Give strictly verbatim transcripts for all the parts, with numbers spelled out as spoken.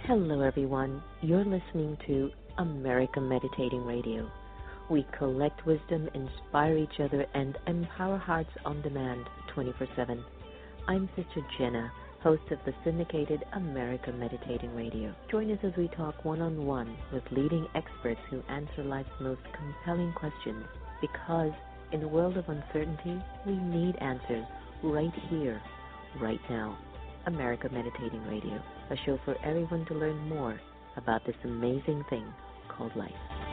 Hello, everyone. You're listening to America Meditating Radio. We collect wisdom, inspire each other, and empower hearts on demand twenty-four seven. I'm Sister Jenna, host of the syndicated America Meditating Radio. Join us as we talk one-on-one with leading experts who answer life's most compelling questions. Because in a world of uncertainty, we need answers right here, right now. America Meditating Radio, a show for everyone to learn more about this amazing thing called life.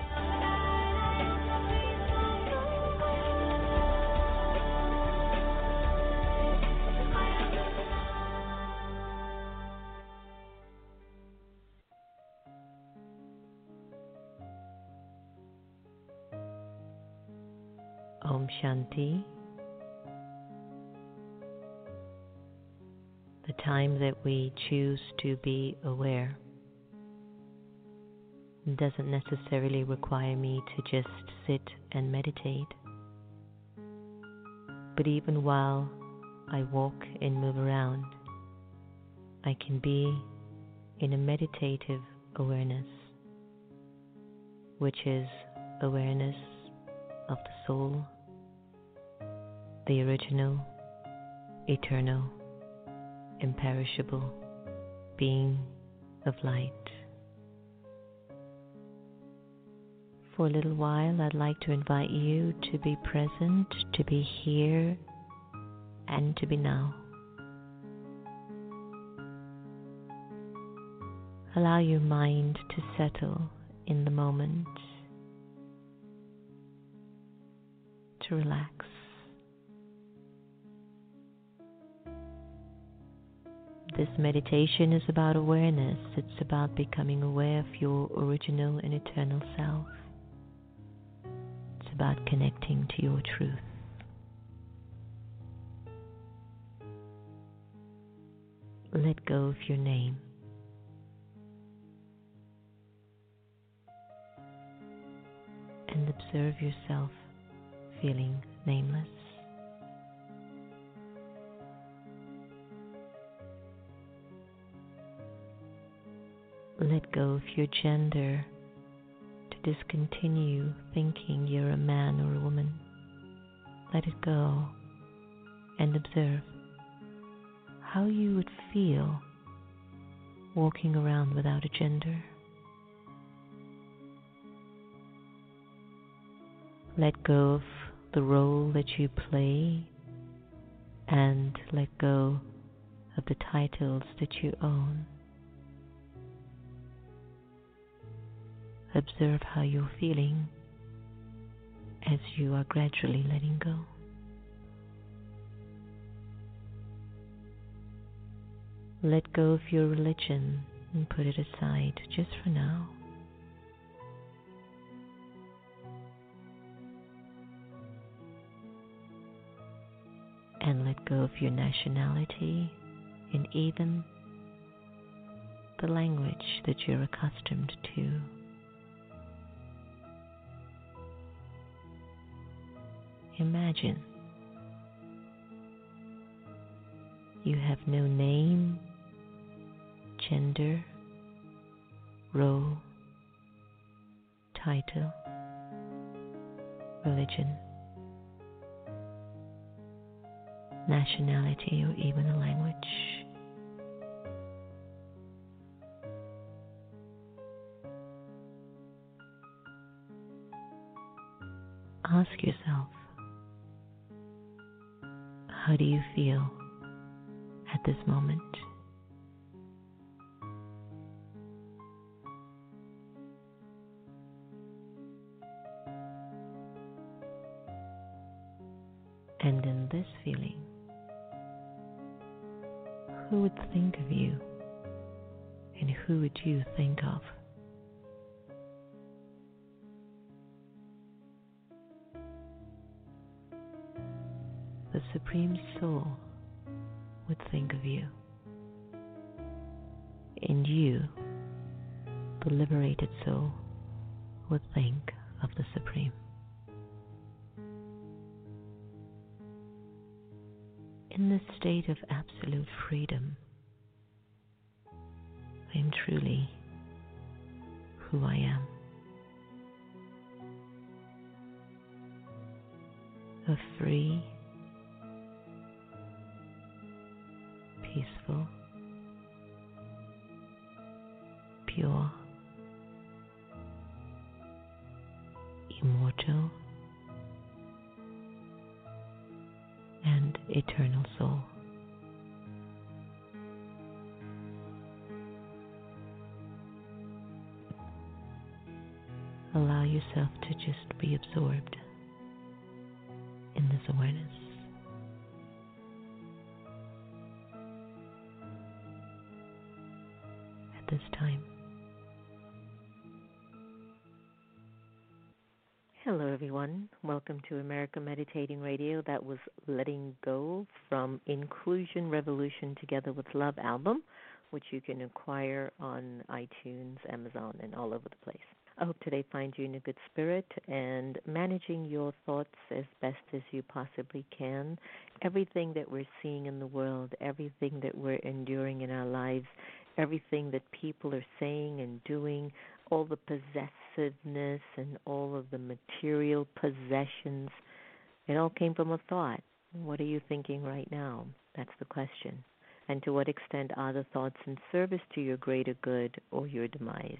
Om Shanti. The time that we choose to be aware doesn't necessarily require me to just sit and meditate. But even while I walk and move around, I can be in a meditative awareness, which is awareness of the soul, the original, eternal, imperishable being of light. For a little while, I'd like to invite you to be present, to be here, and to be now. Allow your mind to settle in the moment, to relax. This meditation is about awareness. It's about becoming aware of your original and eternal self. It's about connecting to your truth. Let go of your name. And observe yourself feeling nameless. Let go of your gender to discontinue thinking you're a man or a woman. Let it go and observe how you would feel walking around without a gender. Let go of the role that you play and let go of the titles that you own. Observe how you're feeling as you are gradually letting go. Let go of your religion and put it aside just for now. And let go of your nationality and even the language that you're accustomed to. Imagine you have no name, gender, role, title, religion, nationality, or even a language. Ask yourself, how do you feel at this moment? And in this feeling, who would think of you and who would you think of? The Supreme Soul would think of you, and you, the liberated soul, would think of the Supreme. In this state of absolute freedom, I'm truly who I am. A free, peaceful, pure, immortal, and eternal soul. Allow yourself to just be absorbed in this awareness. At this time. Hello, everyone. Welcome to America Meditating Radio. That was Letting Go from Inclusion Revolution Together with Love album, which you can acquire on iTunes, Amazon, and all over the place. I hope today finds you in a good spirit and managing your thoughts as best as you possibly can. Everything that we're seeing in the world, everything that we're enduring in our lives, everything that people are saying and doing, all the possessiveness and all of the material possessions, it all came from a thought. What are you thinking right now? That's the question. And to what extent are the thoughts in service to your greater good or your demise?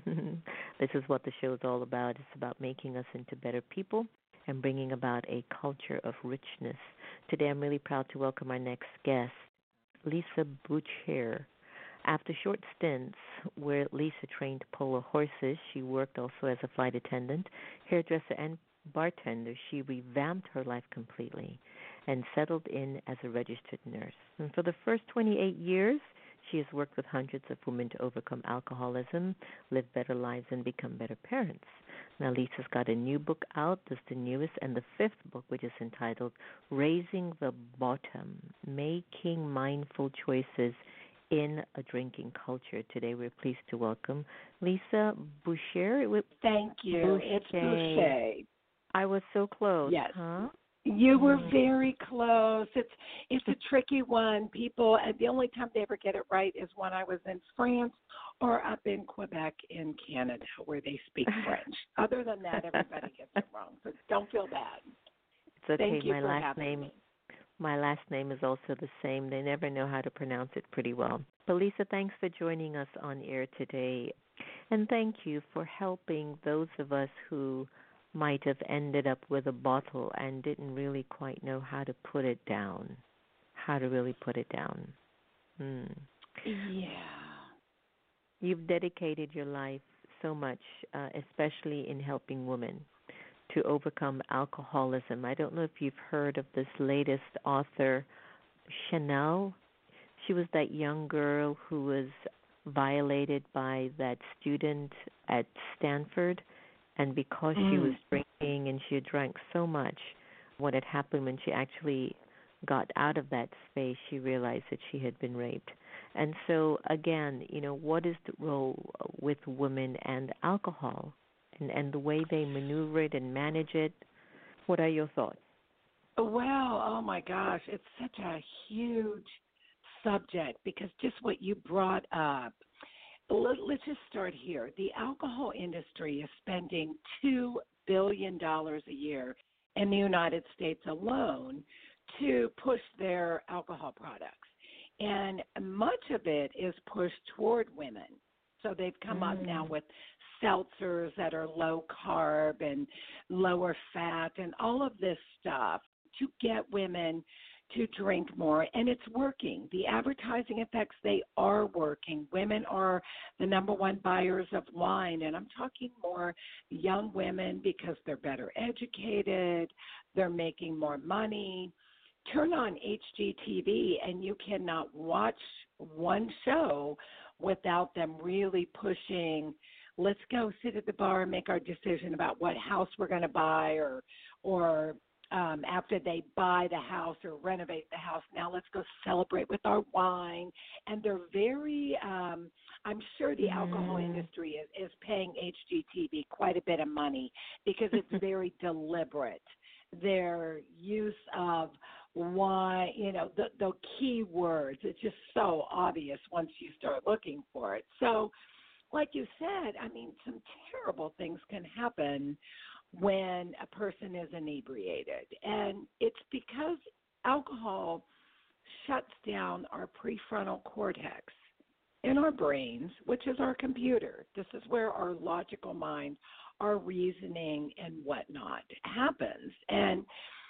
This is what the show is all about. It's about making us into better people and bringing about a culture of richness. Today I'm really proud to welcome our next guest, Lisa Boucher. After short stints where Lisa trained polo horses, she worked also as a flight attendant, hairdresser, and bartender. She revamped her life completely and settled in as a registered nurse. And for the first twenty-eight years, she has worked with hundreds of women to overcome alcoholism, live better lives, and become better parents. Now, Lisa's got a new book out. This is the newest and the fifth book, which is entitled Raising the Bottom, Making Mindful Choices in a Drinking Culture. Today we're pleased to welcome Lisa Boucher. Thank you. Boucher. It's Boucher. I was so close. Yes. Huh? You were Mm. very close. It's it's a tricky one. People, and the only time they ever get it right is when I was in France or up in Quebec in Canada, where they speak French. Other than that, everybody gets it wrong. So don't feel bad. It's okay. Thank you My for last having name. me. My last name is also the same. They never know how to pronounce it pretty well. But Lisa, thanks for joining us on air today. And thank you for helping those of us who might have ended up with a bottle and didn't really quite know how to put it down, how to really put it down. Hmm. Yeah. You've dedicated your life so much, uh, especially in helping women to overcome alcoholism. I don't know if you've heard of this latest author, Chanel. She was that young girl who was violated by that student at Stanford, and because mm. she was drinking and she had drank so much, what had happened when she actually got out of that space, she realized that she had been raped. And so, again, you know, what is the role with women and alcohol? And, and the way they maneuver it and manage it. What are your thoughts? Well, oh my gosh, it's such a huge subject because just what you brought up, let, let's just start here. The alcohol industry is spending two billion dollars a year in the United States alone to push their alcohol products. And much of it is pushed toward women. So they've come mm. up now with seltzers that are low carb and lower fat and all of this stuff to get women to drink more, and it's working. The advertising effects, they are working. Women are the number one buyers of wine, and I'm talking more young women because they're better educated, they're making more money. Turn on H G T V and you cannot watch one show without them really pushing, let's go sit at the bar and make our decision about what house we're going to buy, or or um, after they buy the house or renovate the house, now let's go celebrate with our wine. And they're very, um, I'm sure the alcohol mm. industry is, is paying H G T V quite a bit of money because it's very deliberate. Their use of why, you know, the, the key words. It's just so obvious once you start looking for it. So, like you said, I mean, some terrible things can happen when a person is inebriated. And it's because alcohol shuts down our prefrontal cortex in our brains, which is our computer. This is where our logical mind, our reasoning and whatnot happens. And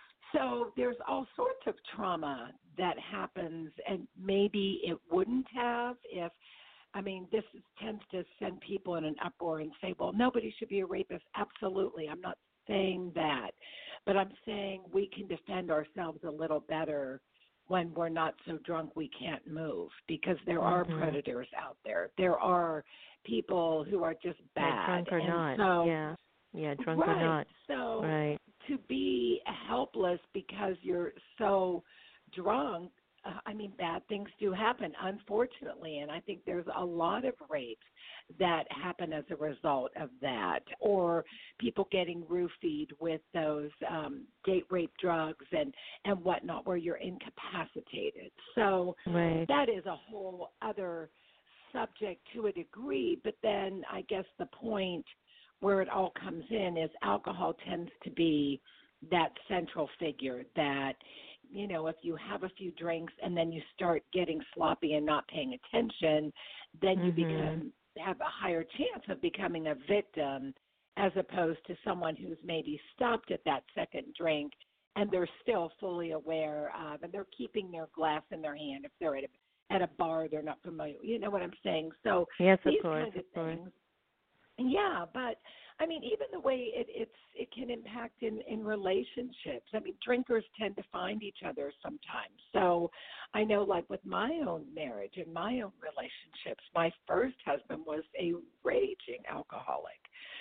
so there's all sorts of trauma that happens, and maybe it wouldn't have if, I mean, this is, tends to send people in an uproar and say, well, nobody should be a rapist. Absolutely. I'm not saying that. But I'm saying we can defend ourselves a little better when we're not so drunk we can't move, because there are Mm-hmm. predators out there. There are people who are just bad. Yeah, drunk or and not. So, yeah. Yeah, drunk right. or not. So Right. to be helpless because you're so drunk, uh, I mean, bad things do happen, unfortunately. And I think there's a lot of rapes that happen as a result of that, or people getting roofied with those um, date rape drugs and, and whatnot, where you're incapacitated. So Right. that is a whole other subject to a degree. But then I guess the point where it all comes in is alcohol tends to be that central figure that, you know, if you have a few drinks and then you start getting sloppy and not paying attention, then you Mm-hmm. become have a higher chance of becoming a victim, as opposed to someone who's maybe stopped at that second drink and they're still fully aware of, and they're keeping their glass in their hand if they're at a, at a bar they're not familiar. You know what I'm saying? So Yes, of these course, kinds of of course. things. Yeah, but I mean, even the way it it's it can impact in in relationships. I mean, drinkers tend to find each other sometimes. So I know, like with my own marriage and my own relationships, my first husband was a raging alcoholic.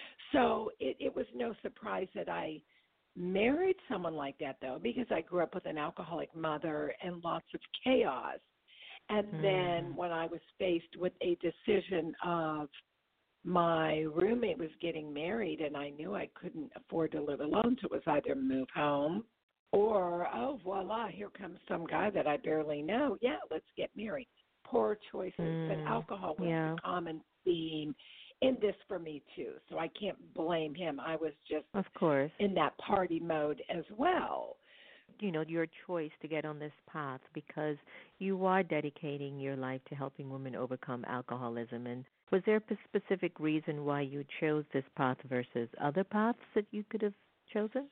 So it, it was no surprise that I married someone like that, though, because I grew up with an alcoholic mother and lots of chaos. And then Mm. when I was faced with a decision of my roommate was getting married and I knew I couldn't afford to live alone, so it was either move home or, oh, voila, here comes some guy that I barely know. Yeah, let's get married. Poor choices. Mm. But alcohol was Yeah. the common theme in this for me, too. So I can't blame him. I was just Of course. in that party mode as well. You know, your choice to get on this path because you are dedicating your life to helping women overcome alcoholism. And was there a specific reason why you chose this path versus other paths that you could have chosen?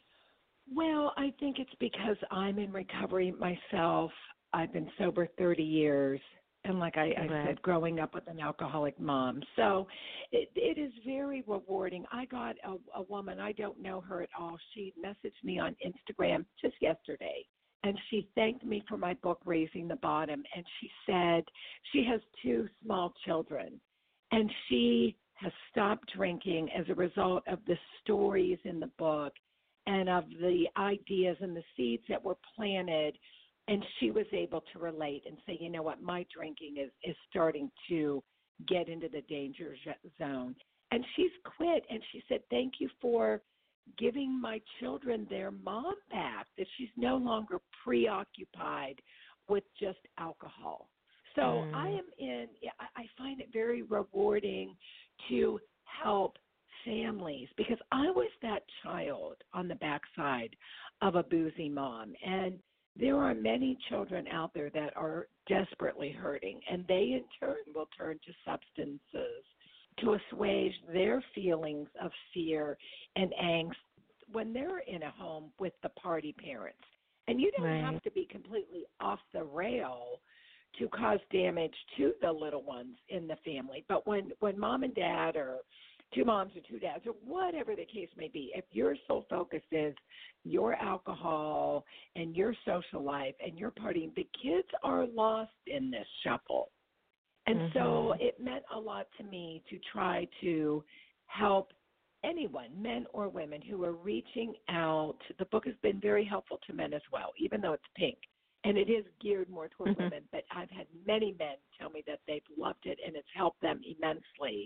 Well, I think it's because I'm in recovery myself. I've been sober thirty years. And like I, I Right. said, growing up with an alcoholic mom. So it, it is very rewarding. I got a, a woman, I don't know her at all. She messaged me on Instagram just yesterday, and she thanked me for my book, Raising the Bottom. And she said she has two small children, and she has stopped drinking as a result of the stories in the book and of the ideas and the seeds that were planted. And she was able to relate and say, you know what, my drinking is, is starting to get into the danger zone. And she's quit, and she said, thank you for giving my children their mom back, that she's no longer preoccupied with just alcohol. So Mm. I am in, I find it very rewarding to help families, because I was that child on the backside of a boozy mom. And there are many children out there that are desperately hurting, and they in turn will turn to substances to assuage their feelings of fear and angst when they're in a home with the party parents. And you don't Right. have to be completely off the rail to cause damage to the little ones in the family. But when, when mom and dad or two moms or two dads or whatever the case may be, if your sole focus is your alcohol and your social life and your partying, the kids are lost in this shuffle. And Mm-hmm. so it meant a lot to me to try to help anyone, men or women, who are reaching out. The book has been very helpful to men as well, even though it's pink. And it is geared more toward Mm-hmm. women, but I've had many men tell me that they've loved it and it's helped them immensely.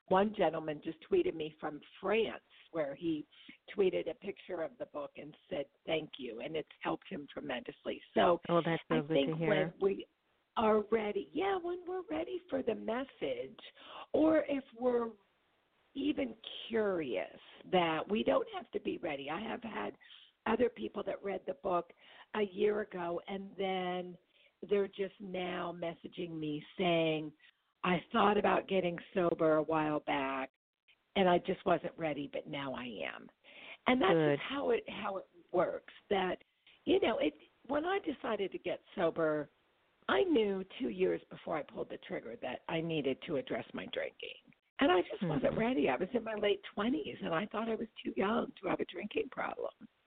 one gentleman just tweeted me from France, where he tweeted a picture of the book and said thank you, and it's helped him tremendously. So Oh, that's so I good think to hear. when we are ready, yeah, when we're ready for the message, or if we're even curious, that we don't have to be ready. I have had other people that read the book a year ago, and then they're just now messaging me saying, I thought about getting sober a while back, and I just wasn't ready, but now I am. And that's Good. just how it how it works. That, you know, it when I decided to get sober, I knew two years before I pulled the trigger that I needed to address my drinking. And I just Mhm. wasn't ready. I was in my late twenties, and I thought I was too young to have a drinking problem.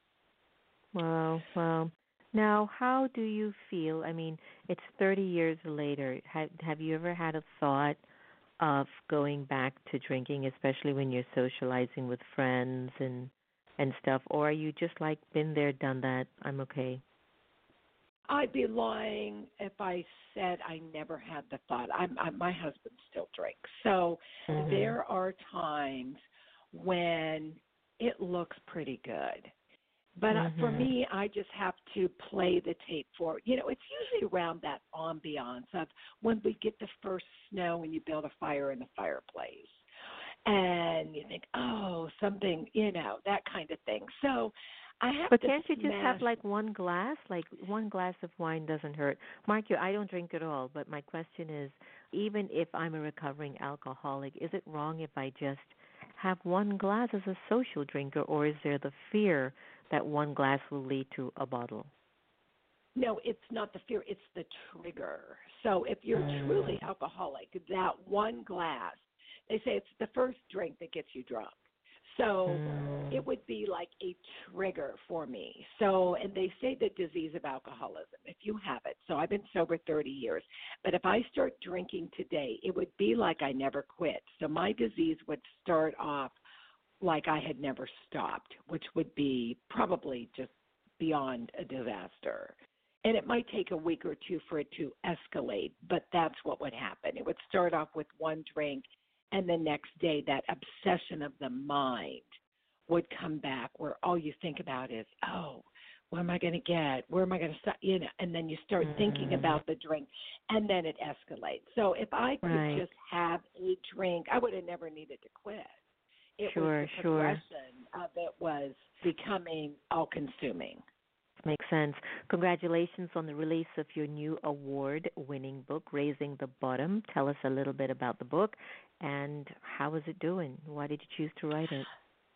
Wow, wow. Now, how do you feel? I mean, it's thirty years later. Have have you ever had a thought of going back to drinking, especially when you're socializing with friends and and stuff, or are you just like been there, done that? I'm okay. I'd be lying if I said I never had the thought. I'm, I, my husband still drinks. So Mhm. there are times when it looks pretty good. But uh, for Mhm. me, I just have to play the tape for, you know, it's usually around that ambiance of when we get the first snow and you build a fire in the fireplace. And you think, oh, something, you know, that kind of thing. So I have But to can't you just have smash. like one glass? Like one glass of wine doesn't hurt. Mark, you, I don't drink at all, but my question is, even if I'm a recovering alcoholic, is it wrong if I just have one glass as a social drinker, or is there the fear that one glass will lead to a bottle? No, it's not the fear, it's the trigger. So if you're truly alcoholic, that one glass, they say it's the first drink that gets you drunk. So Mm. it would be like a trigger for me. So, and they say the disease of alcoholism, if you have it. So I've been sober thirty years. But if I start drinking today, it would be like I never quit. So my disease would start off like I had never stopped, which would be probably just beyond a disaster. And it might take a week or two for it to escalate, but that's what would happen. It would start off with one drink, and the next day that obsession of the mind would come back where all you think about is, oh, what am I going to get? Where am I going to start? You know, and then you start Mm. thinking about the drink, and then it escalates. So if I could Right. just have a drink, I would have never needed to quit. It Sure, was the sure. progression of it was becoming all-consuming. Makes sense. Congratulations on the release of your new award-winning book, Raising the Bottom. Tell us a little bit about the book and how is it doing? Why did you choose to write it?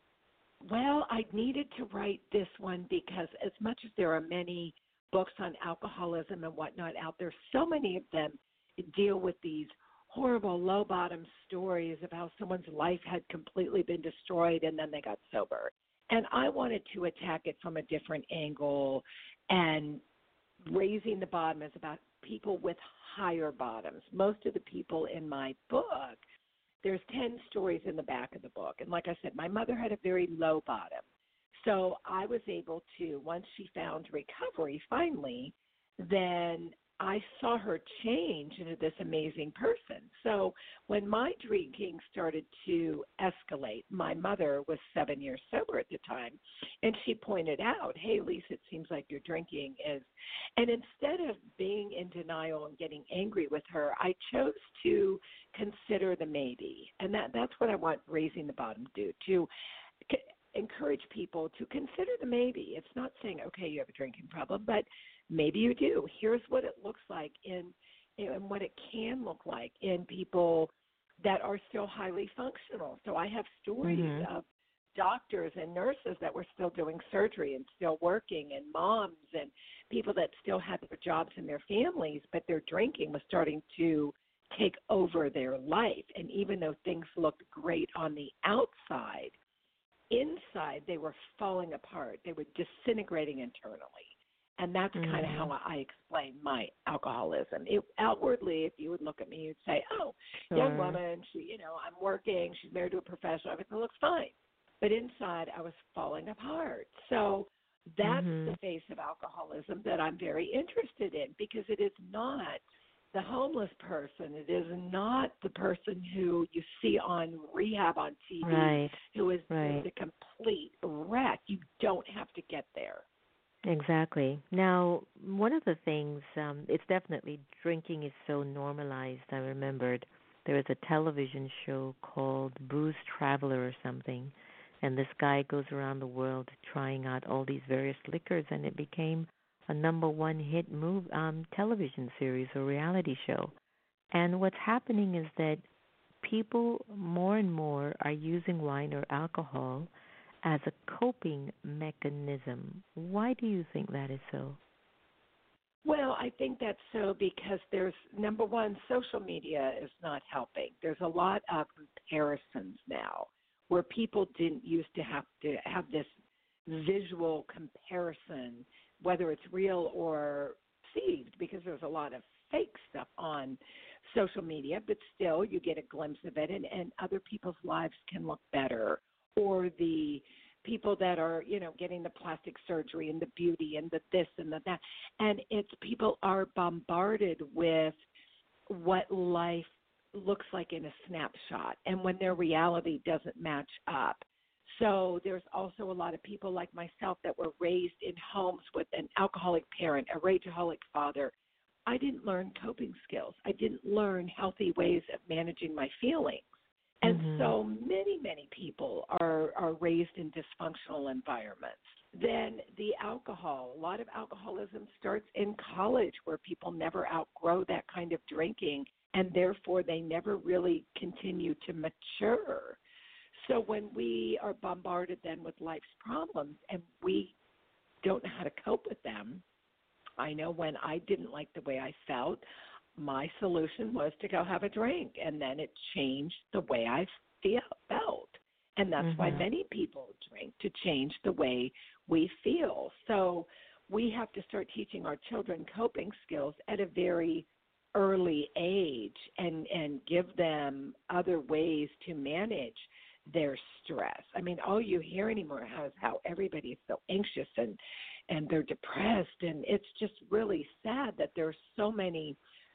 Well, I needed to write this one because as much as there are many books on alcoholism and whatnot out there, so many of them deal with these horrible low bottom stories of how someone's life had completely been destroyed and then they got sober. And I wanted to attack it from a different angle, and Raising the Bottom is about people with higher bottoms. Most of the people in my book, there's ten stories in the back of the book. And like I said, my mother had a very low bottom. So I was able to, once she found recovery finally, then I saw her change into this amazing person. So when my drinking started to escalate, my mother was seven years sober at the time, and she pointed out, hey, Lisa, it seems like your drinking is, and instead of being in denial and getting angry with her, I chose to consider the maybe. And that, that's what I want Raising the Bottom to do, to c- encourage people to consider the maybe. It's not saying, okay, you have a drinking problem, but maybe you do. Here's what it looks like in, and what it can look like in people that are still highly functional. So I have stories Mm-hmm. of doctors and nurses that were still doing surgery and still working, and moms and people that still had their jobs and their families, but their drinking was starting to take over their life. And even though things looked great on the outside, inside they were falling apart. They were disintegrating internally. And that's mm-hmm. kind of how I explain my alcoholism. It, outwardly, if you would look at me, you'd say, oh, Sure. young woman, she, you know, I'm working, she's married to a professional, everything looks fine. But inside, I was falling apart. So that's mm-hmm. the face of alcoholism that I'm very interested in, because it is not the homeless person. It is not the person who you see on rehab on T V Right. who is Right. just a complete wreck. You don't have to get there. Exactly. Now, one of the things, um, it's definitely drinking is so normalized. I remembered there was a television show called Booze Traveler or something, and this guy goes around the world trying out all these various liquors, and it became a number one hit move um, television series or reality show. And what's happening is that people more and more are using wine or alcohol as a coping mechanism. Why do you think that is so? Well, I think that's so because there's, number one, social media is not helping. There's a lot of comparisons now where people didn't used to have to have this visual comparison, whether it's real or perceived, because there's a lot of fake stuff on social media, but still you get a glimpse of it, and, and other people's lives can look better, or the people that are, you know, getting the plastic surgery and the beauty and the this and the that. And it's people are bombarded with what life looks like in a snapshot and when their reality doesn't match up. So there's also a lot of people like myself that were raised in homes with an alcoholic parent, a rageaholic father. I didn't learn coping skills. I didn't learn healthy ways of managing my feelings. And Mhm. so many, many people are, are raised in dysfunctional environments. Then the alcohol, a lot of alcoholism starts in college where people never outgrow that kind of drinking, and therefore they never really continue to mature. So when we are bombarded then with life's problems and we don't know how to cope with them, I know when I didn't like the way I felt, my solution was to go have a drink, and then it changed the way I feel, felt. And that's why Mhm. many people drink, to change the way we feel. So we have to start teaching our children coping skills at a very early age and, and give them other ways to manage their stress. I mean, all you hear anymore is how everybody is so anxious and, and they're depressed, and it's just really sad that there's so many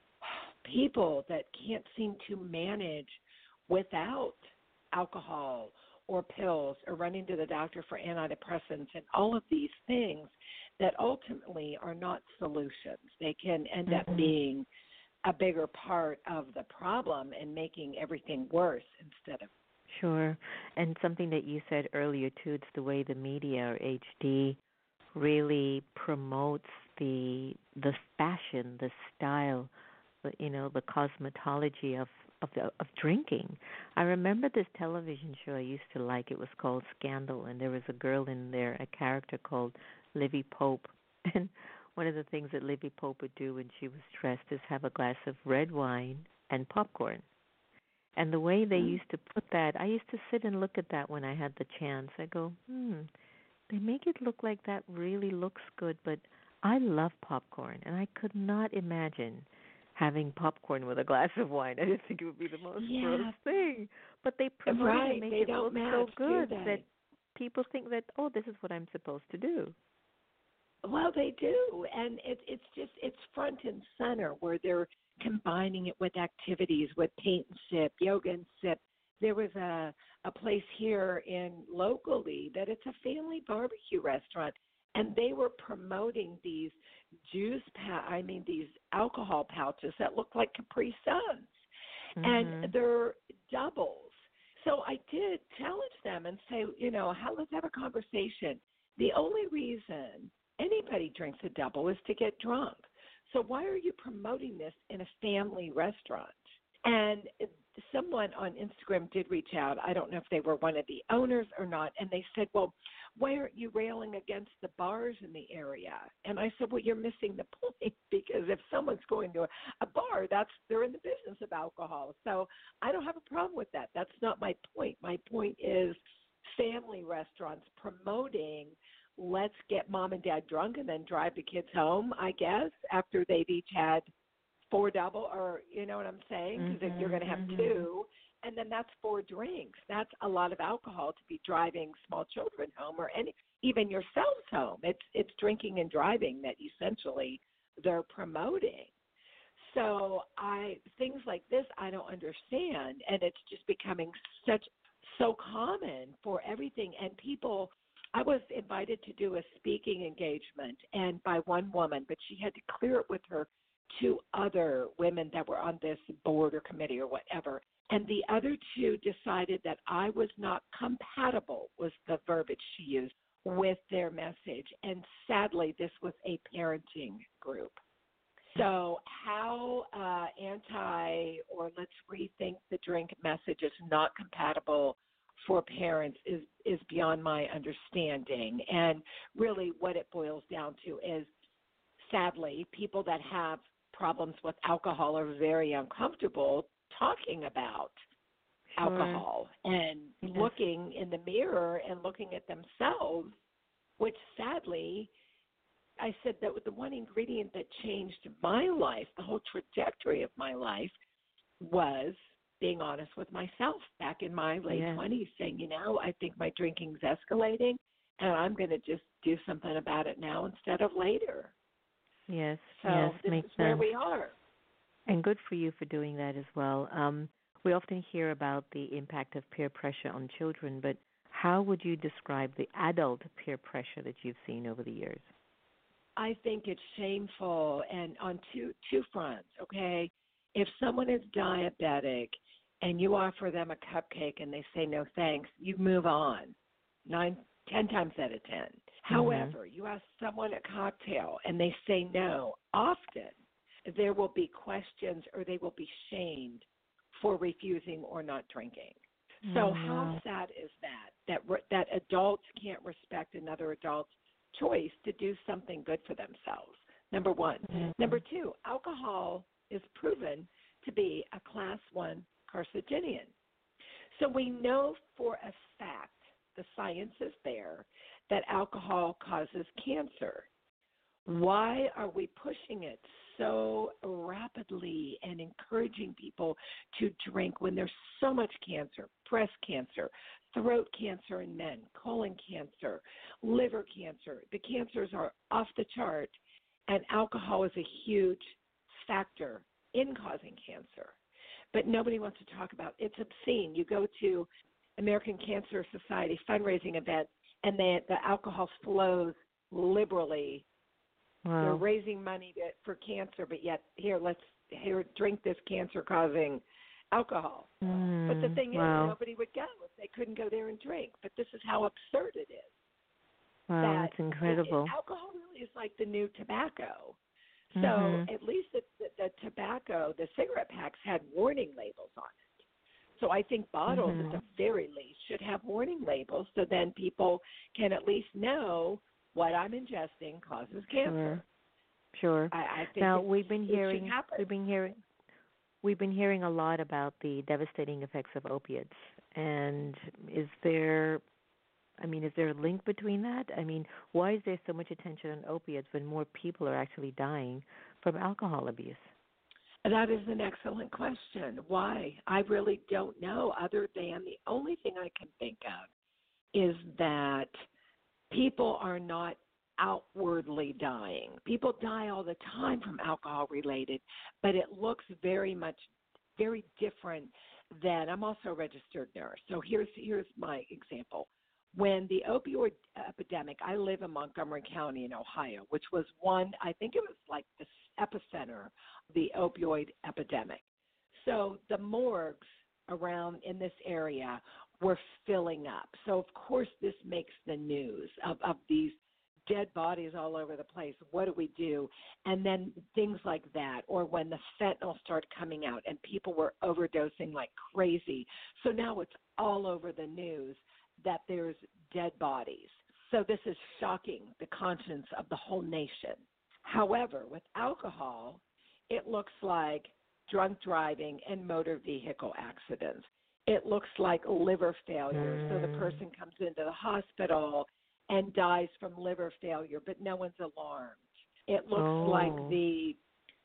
people that can't seem to manage without alcohol or pills or running to the doctor for antidepressants and all of these things that ultimately are not solutions. They can end Mhm. up being a bigger part of the problem and making everything worse instead of. Sure. And something that you said earlier too, it's the way the media or H D really promotes the the fashion, the style, the, you know, the cosmetology of of the, of drinking. I remember this television show I used to like. It was called Scandal, and there was a girl in there, a character called Livy Pope. And one of the things that Livy Pope would do when she was stressed is have a glass of red wine and popcorn. And the way they used to put that, I used to sit and look at that when I had the chance. I go, hmm, they make it look like that really looks good, but I love popcorn, and I could not imagine having popcorn with a glass of wine. I just think it would be the most gross Yeah, thing. But they promote it and right. make They it don't look so match, do good that they? people think that, oh, this is what I'm supposed to do. Well, they do, and it, it's just it's front and center where they're combining it with activities, with paint and sip, yoga and sip. There was a a place here in locally that it's a family barbecue restaurant, and they were promoting these juice pa- I mean these alcohol pouches that look like Capri Suns, and Mhm. they're doubles. So I did challenge them and say, you know, how let's have a conversation. The only reason anybody drinks a double is to get drunk. So why are you promoting this in a family restaurant? And someone on Instagram did reach out. I don't know if they were one of the owners or not. And they said, well, why aren't you railing against the bars in the area? And I said, well, you're missing the point, because if someone's going to a, a bar, that's they're in the business of alcohol. So I don't have a problem with that. That's not my point. My point is family restaurants promoting, let's get mom and dad drunk and then drive the kids home, I guess, after they've each had four double, or you know what I'm saying? Because Mhm. you're going to have Mhm. two, and then that's four drinks. That's a lot of alcohol to be driving small children home, or any even yourselves home. It's it's drinking and driving that essentially they're promoting. So I things like this I don't understand, and it's just becoming such so common for everything. And people, I was invited to do a speaking engagement, and by one woman, but she had to clear it with her two other women that were on this board or committee or whatever. And the other two decided that I was not compatible, was the verbiage she used, with their message. And sadly, this was a parenting group. So how uh, anti or let's rethink the drink message is not compatible for parents is, is beyond my understanding. And really what it boils down to is, sadly, people that have problems with alcohol are very uncomfortable talking about Sure. alcohol and Yes. looking in the mirror and looking at themselves, which sadly, I said that the one ingredient that changed my life, the whole trajectory of my life, was being honest with myself back in my late Yeah. twenties, saying, you know, I think my drinking's escalating, and I'm going to just do something about it now instead of later. Yes, So yes, this makes is where sense. we are. And good for you for doing that as well. Um, we often hear about the impact of peer pressure on children, but how would you describe the adult peer pressure that you've seen over the years? I think it's shameful, and on two two fronts, okay? If someone is diabetic and you offer them a cupcake and they say no thanks, you move on, nine, ten times out of ten. Mm-hmm. However, you ask someone a cocktail and they say no, often there will be questions or they will be shamed for refusing or not drinking. So Oh, how wow. sad is that, that re- that adults can't respect another adult's choice to do something good for themselves, number one. Mm-hmm. Number two, alcohol is proven to be a class one carcinogen. So we know for a fact, the science is there, that alcohol causes cancer. Why are we pushing it so rapidly and encouraging people to drink when there's so much cancer, breast cancer, throat cancer in men, colon cancer, liver cancer? The cancers are off the chart, and alcohol is a huge factor in causing cancer. But nobody wants to talk about it. It's obscene. You go to American Cancer Society fundraising event, and they, the alcohol flows liberally. Wow. They're raising money to, for cancer, but yet here, let's here drink this cancer-causing alcohol. Mm, but the thing wow. is, nobody would go if they couldn't go there and drink. But this is how absurd it is. Wow, that that's incredible. It, it, alcohol really is like the new tobacco. So Mm-hmm. at least the, the, the tobacco, the cigarette packs had warning labels on it. So I think bottles, Mm-hmm. at the very least, should have warning labels so then people can at least know what I'm ingesting causes cancer. Sure. Sure. I, I think now it, we've been it hearing should happen. we've been hearing we've been hearing a lot about the devastating effects of opiates. And is there I mean, is there a link between that? I mean, why is there so much attention on opiates when more people are actually dying from alcohol abuse? That is an excellent question. Why? I really don't know, other than the only thing I can think of is that people are not outwardly dying. People die all the time from alcohol related, but it looks very much, very different than, I'm also a registered nurse. So here's here's my example. When the opioid epidemic, I live in Montgomery County in Ohio, which was one, I think it was like the epicenter of the opioid epidemic. So the morgues around in this area were filling up. So, of course, this makes the news of, of these dead bodies all over the place. What do we do? And then things like that, or when the fentanyl started coming out and people were overdosing like crazy. So now it's all over the news that there's dead bodies. So this is shocking the conscience of the whole nation. However, with alcohol, it looks like drunk driving and motor vehicle accidents. It looks like liver failure. Mm. So the person comes into the hospital and dies from liver failure, but no one's alarmed. It looks oh. like the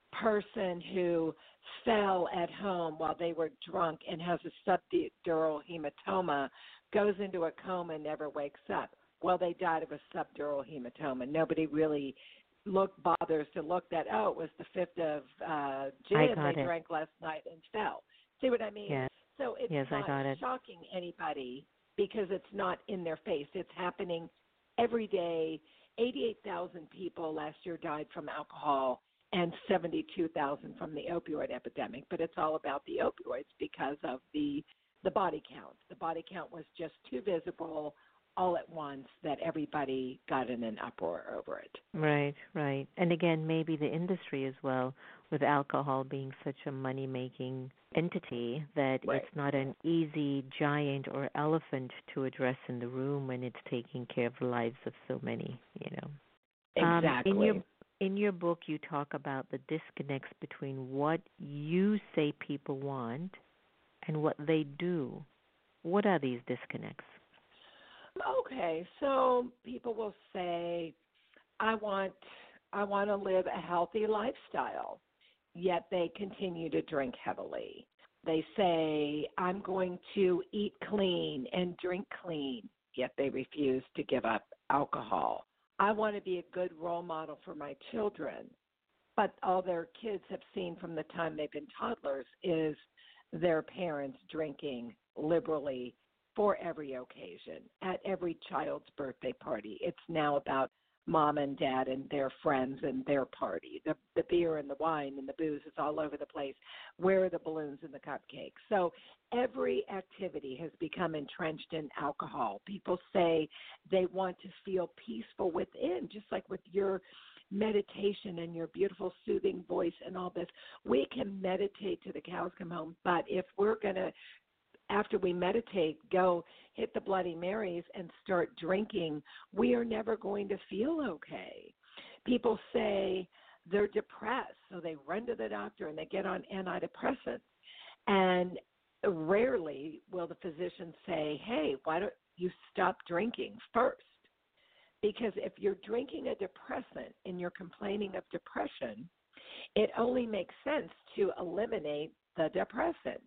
person who fell at home while they were drunk and has a subdural hematoma goes into a coma and never wakes up. Well, they died of a subdural hematoma. Nobody really look bothers to look that, oh, it was the fifth of uh, I gin got they it. drank last night and fell. See what I mean? Yes. So it's Yes, I not got it. shocking anybody because it's not in their face. It's happening every day. eighty-eight thousand people last year died from alcohol and seventy-two thousand from the opioid epidemic. But it's all about the opioids because of the the body count. The body count was just too visible all at once that everybody got in an uproar over it. Right, right. And again, maybe the industry as well, with alcohol being such a money-making entity, that Right. it's not an easy giant or elephant to address in the room when it's taking care of the lives of so many, you know. Exactly. Um, in your in your book, you talk about the disconnects between what you say people want and what they do. What are these disconnects? Okay, so people will say, I want I want to live a healthy lifestyle, yet they continue to drink heavily. They say, I'm going to eat clean and drink clean, yet they refuse to give up alcohol. I want to be a good role model for my children, but all their kids have seen from the time they've been toddlers is their parents drinking liberally for every occasion, at every child's birthday party. It's now about mom and dad and their friends and their party. The the beer and the wine and the booze is all over the place. Where are the balloons and the cupcakes? So every activity has become entrenched in alcohol. People say they want to feel peaceful within, just like with your meditation and your beautiful soothing voice and all this. We can meditate till the cows come home, but if we're going to, after we meditate, go hit the Bloody Marys and start drinking, we are never going to feel okay. People say they're depressed, so they run to the doctor and they get on antidepressants. And rarely will the physician say, hey, why don't you stop drinking first? Because if you're drinking a depressant and you're complaining of depression, it only makes sense to eliminate the depressant.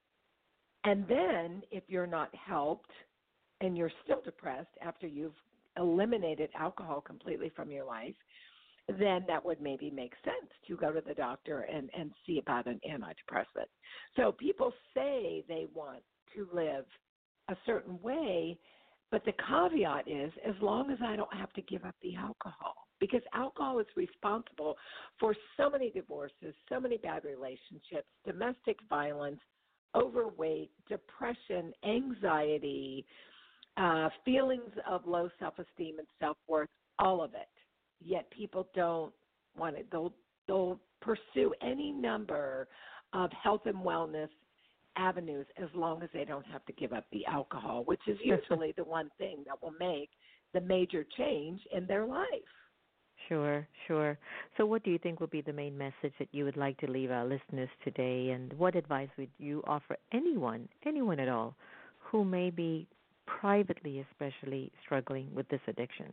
And then if you're not helped and you're still depressed after you've eliminated alcohol completely from your life, then that would maybe make sense to go to the doctor and, and see about an antidepressant. So people say they want to live a certain way, but the caveat is as long as I don't have to give up the alcohol, because alcohol is responsible for so many divorces, so many bad relationships, domestic violence, overweight, depression, anxiety, uh, feelings of low self-esteem and self-worth, all of it. Yet people don't want it. They'll, they'll pursue any number of health and wellness avenues as long as they don't have to give up the alcohol, which is usually the one thing that will make the major change in their life. Sure, sure. So what do you think will be the main message that you would like to leave our listeners today, and what advice would you offer anyone, anyone at all, who may be privately especially struggling with this addiction?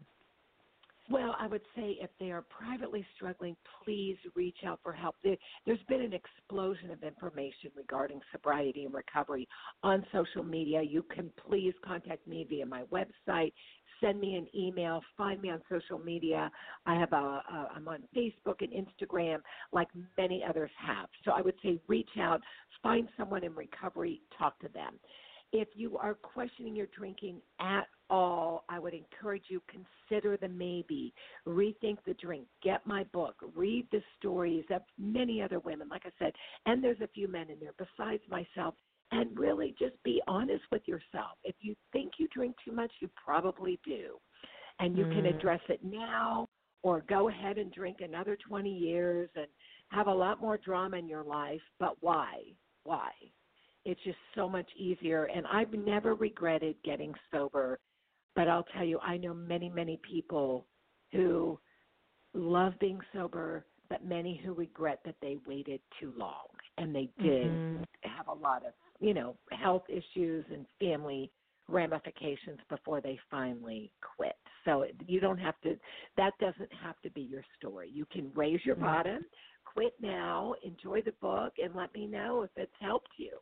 Well, I would say if they are privately struggling, please reach out for help. There, there's been an explosion of information regarding sobriety and recovery on social media. You can please contact me via my website, send me an email, find me on social media. I have a, a I'm on Facebook and Instagram like many others have. So I would say reach out, find someone in recovery, talk to them. If you are questioning your drinking at all, I would encourage you, consider the maybe, rethink the drink, get my book, read the stories of many other women, like I said, and there's a few men in there besides myself, and really just be honest with yourself. If you think you drink too much, you probably do, and you mm. can address it now or go ahead and drink another twenty years and have a lot more drama in your life, but why? Why? It's just so much easier, and I've never regretted getting sober, but I'll tell you, I know many, many people who love being sober, but many who regret that they waited too long, and they did mm-hmm. have a lot of, you know, health issues and family ramifications before they finally quit. So you don't have to, that doesn't have to be your story. You can raise your mm-hmm. bottom, quit now, enjoy the book, and let me know if it's helped you.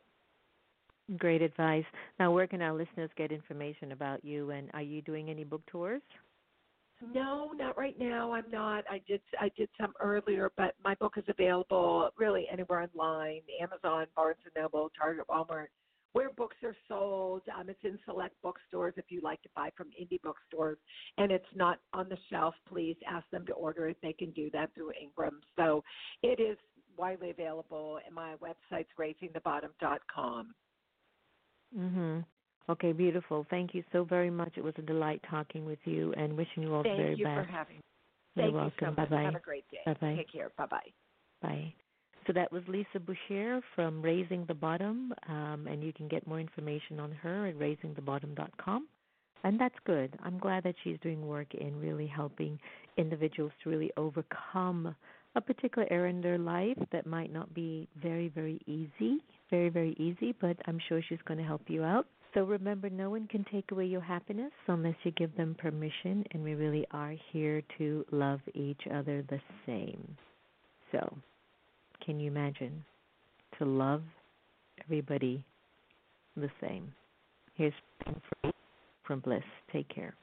Great advice. Now, where can our listeners get information about you, and are you doing any book tours? No, not right now. I'm not. I did I did some earlier, but my book is available really anywhere online: Amazon, Barnes and Noble, Target, Walmart, where books are sold. Um, it's in select bookstores if you like to buy from indie bookstores, and it's not on the shelf. Please ask them to order it. They can do that through Ingram. So it is widely available, and my website's raising the bottom dot com. Mhm. Okay, beautiful. Thank you so very much. It was a delight talking with you and wishing you all Thank the very you best. for having me. You're Thank welcome. you so much. Bye-bye. Have a great day. Bye-bye. Take care. Bye-bye. Bye. So that was Lisa Boucher from Raising the Bottom, um, and you can get more information on her at raising the bottom dot com. And that's good. I'm glad that she's doing work in really helping individuals to really overcome a particular area in their life that might not be very, very easy, very, very easy, but I'm sure she's going to help you out. So remember, no one can take away your happiness unless you give them permission, and we really are here to love each other the same. So can you imagine to love everybody the same? Here's Pain Free from Bliss. Take care.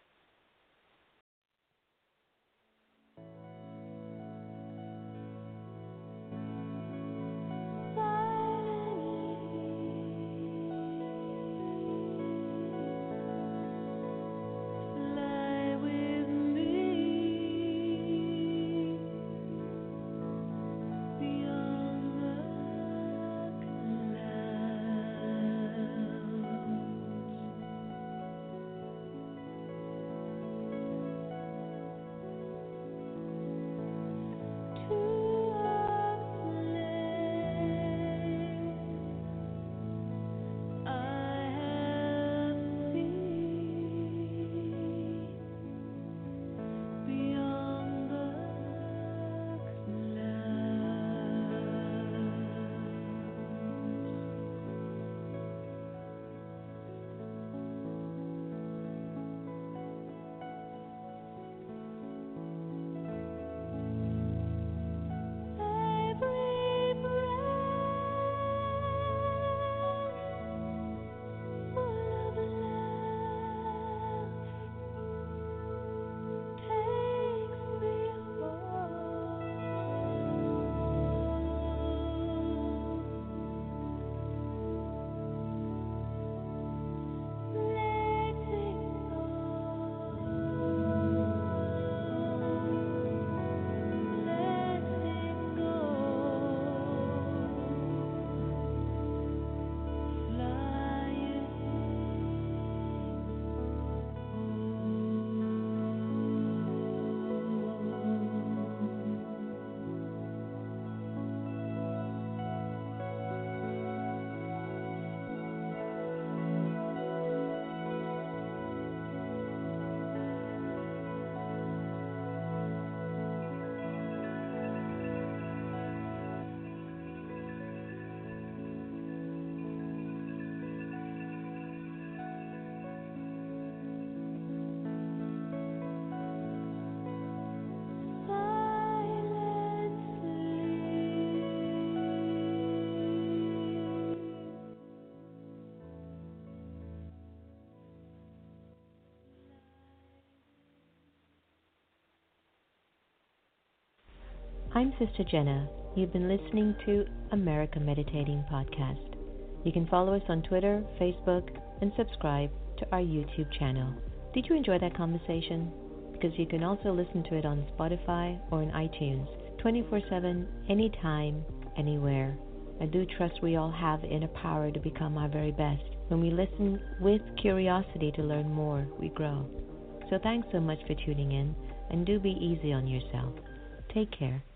I'm Sister Jenna. You've been listening to America Meditating Podcast. You can follow us on Twitter, Facebook, and subscribe to our YouTube channel. Did you enjoy that conversation? Because you can also listen to it on Spotify or in iTunes, twenty-four seven, anytime, anywhere. I do trust we all have the inner power to become our very best. When we listen with curiosity to learn more, we grow. So thanks so much for tuning in, and do be easy on yourself. Take care.